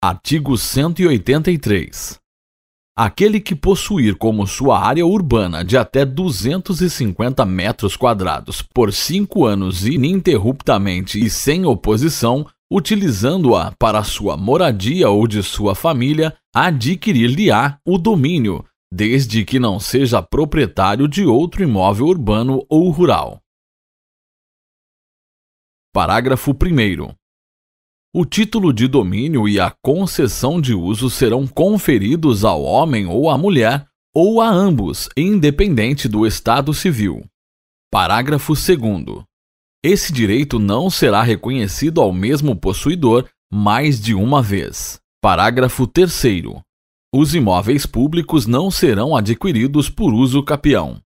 Artigo 183. Aquele que possuir como sua área urbana de até 250 metros quadrados por 5 anos ininterruptamente e sem oposição, utilizando-a para sua moradia ou de sua família, adquirir-lhe-á o domínio, desde que não seja proprietário de outro imóvel urbano ou rural. Parágrafo 1º. O título de domínio e a concessão de uso serão conferidos ao homem ou à mulher, ou a ambos, independente do estado civil. Parágrafo 2º. Esse direito não será reconhecido ao mesmo possuidor mais de uma vez. Parágrafo 3º. Os imóveis públicos não serão adquiridos por uso capião.